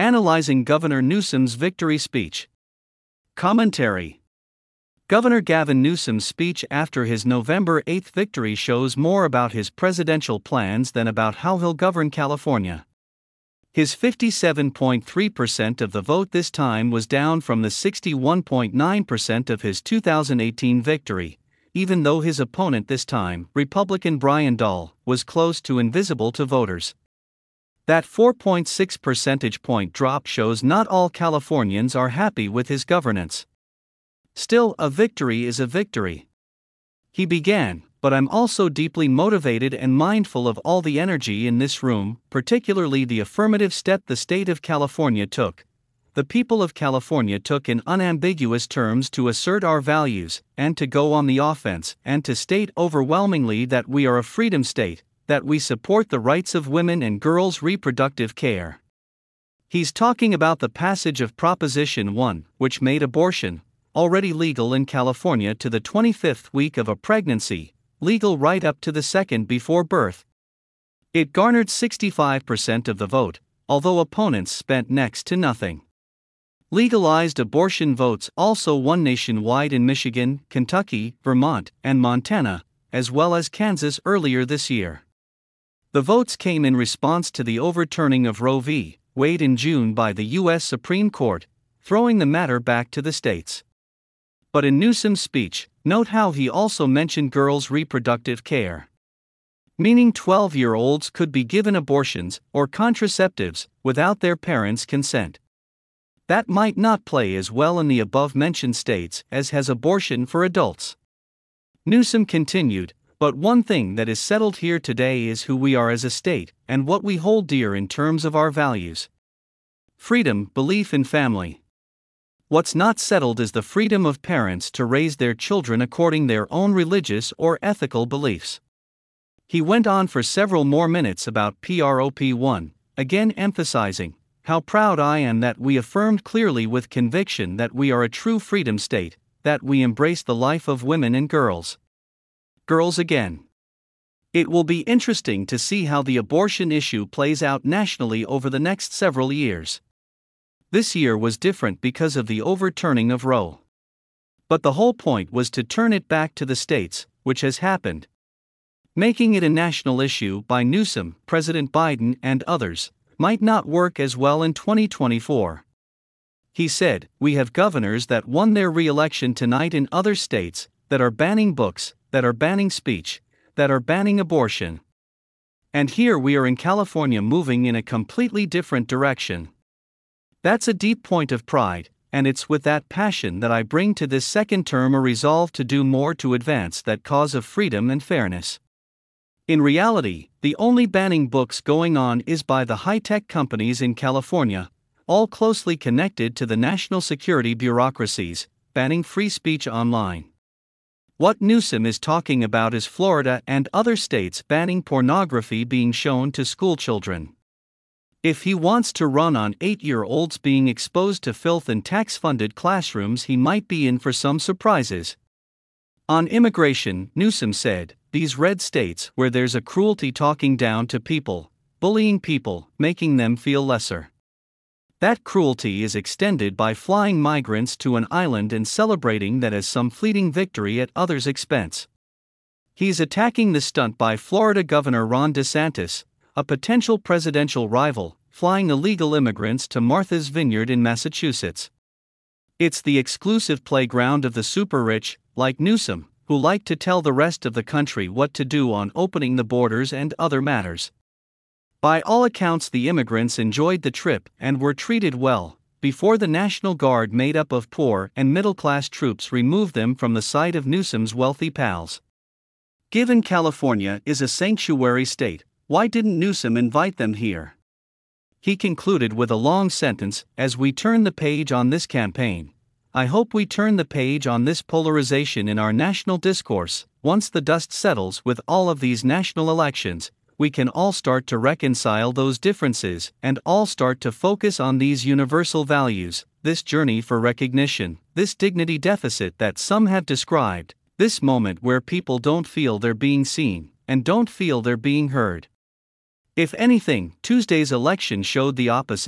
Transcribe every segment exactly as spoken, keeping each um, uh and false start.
Analyzing Governor Newsom's victory speech. Commentary. Governor Gavin Newsom's speech after his November eighth victory shows more about his presidential plans than about how he'll govern California. His fifty-seven point three percent of the vote this time was down from the sixty-one point nine percent of his two thousand eighteen victory, even though his opponent this time, Republican Brian Dahl, was close to invisible to voters. That four point six percentage point drop shows not all Californians are happy with his governance. Still, a victory is a victory. He began, but I'm also deeply motivated and mindful of all the energy in this room, particularly the affirmative step the state of California took. The people of California took in unambiguous terms to assert our values, and to go on the offense, and to state overwhelmingly that we are a freedom state, that we support the rights of women and girls' reproductive care. He's talking about the passage of Proposition one, which made abortion, already legal in California to the twenty-fifth week of a pregnancy, legal right up to the second before birth. It garnered sixty-five percent of the vote, although opponents spent next to nothing. Legalized abortion votes also won nationwide in Michigan, Kentucky, Vermont, and Montana, as well as Kansas earlier this year. The votes came in response to the overturning of Roe v. Wade in June by the U S Supreme Court, throwing the matter back to the states. But in Newsom's speech, note how he also mentioned girls' reproductive care. Meaning twelve-year-olds could be given abortions, or contraceptives, without their parents' consent. That might not play as well in the above-mentioned states as has abortion for adults. Newsom continued, but one thing that is settled here today is who we are as a state, and what we hold dear in terms of our values. Freedom, belief in family. What's not settled is the freedom of parents to raise their children according to their own religious or ethical beliefs. He went on for several more minutes about Prop one, again emphasizing how proud I am that we affirmed clearly with conviction that we are a true freedom state, that we embrace the life of women and girls. Girls again. It will be interesting to see how the abortion issue plays out nationally over the next several years. This year was different because of the overturning of Roe. But the whole point was to turn it back to the states, which has happened. Making it a national issue by Newsom, President Biden, and others might not work as well in twenty twenty-four. He said, "We have governors that won their re-election tonight in other states that are banning books, that are banning speech, that are banning abortion. And here we are in California moving in a completely different direction." That's a deep point of pride, and it's with that passion that I bring to this second term a resolve to do more to advance that cause of freedom and fairness. In reality, the only banning books going on is by the high-tech companies in California, all closely connected to the national security bureaucracies, banning free speech online. What Newsom is talking about is Florida and other states banning pornography being shown to schoolchildren. If he wants to run on eight-year-olds being exposed to filth in tax-funded classrooms, he might be in for some surprises. On immigration, Newsom said, "These red states where there's a cruelty talking down to people, bullying people, making them feel lesser. That cruelty is extended by flying migrants to an island and celebrating that as some fleeting victory at others' expense." He's attacking the stunt by Florida Governor Ron DeSantis, a potential presidential rival, flying illegal immigrants to Martha's Vineyard in Massachusetts. It's the exclusive playground of the super-rich, like Newsom, who like to tell the rest of the country what to do on opening the borders and other matters. By all accounts, the immigrants enjoyed the trip and were treated well, before the National Guard made up of poor and middle-class troops removed them from the sight of Newsom's wealthy pals. Given California is a sanctuary state, why didn't Newsom invite them here? He concluded with a long sentence, "As we turn the page on this campaign, I hope we turn the page on this polarization in our national discourse. Once the dust settles with all of these national elections, we can all start to reconcile those differences and all start to focus on these universal values, this journey for recognition, this dignity deficit that some have described, this moment where people don't feel they're being seen and don't feel they're being heard." If anything, Tuesday's election showed the opposite.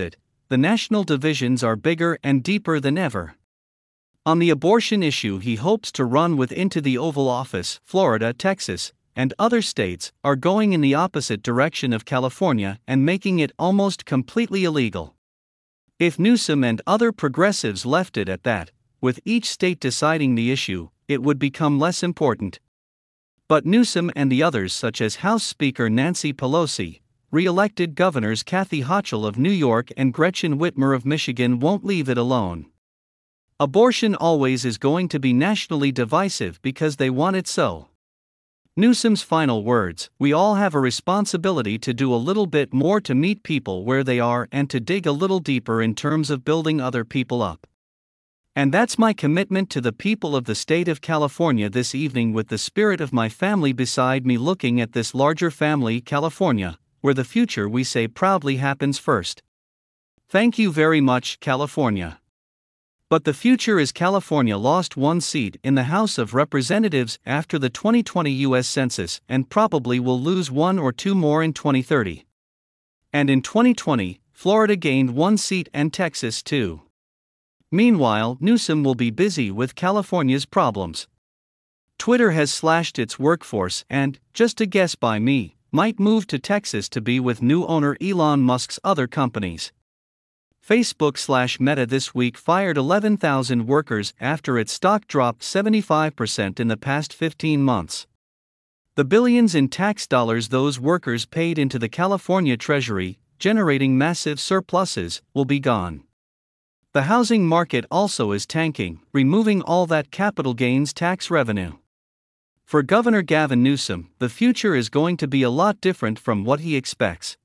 the national divisions are bigger and deeper than ever. On the abortion issue, he hopes to run with into the Oval Office. Florida, Texas, and other states are going in the opposite direction of California and making it almost completely illegal. If Newsom and other progressives left it at that, with each state deciding the issue, it would become less important. But Newsom and the others, such as House Speaker Nancy Pelosi, re-elected governors Kathy Hochul of New York and Gretchen Whitmer of Michigan, won't leave it alone. Abortion always is going to be nationally divisive because they want it so. Newsom's final words: "We all have a responsibility to do a little bit more to meet people where they are and to dig a little deeper in terms of building other people up. And that's my commitment to the people of the state of California this evening, with the spirit of my family beside me, looking at this larger family, California, where the future, we say proudly, happens first. Thank you very much, California." But the future is California lost one seat in the House of Representatives after the twenty twenty U S Census and probably will lose one or two more in twenty thirty. And in twenty twenty, Florida gained one seat and Texas too. Meanwhile, Newsom will be busy with California's problems. Twitter has slashed its workforce and, just a guess by me, might move to Texas to be with new owner Elon Musk's other companies. Facebook slash Meta this week fired eleven thousand workers after its stock dropped seventy-five percent in the past fifteen months. The billions in tax dollars those workers paid into the California Treasury, generating massive surpluses, will be gone. The housing market also is tanking, removing all that capital gains tax revenue. For Governor Gavin Newsom, the future is going to be a lot different from what he expects.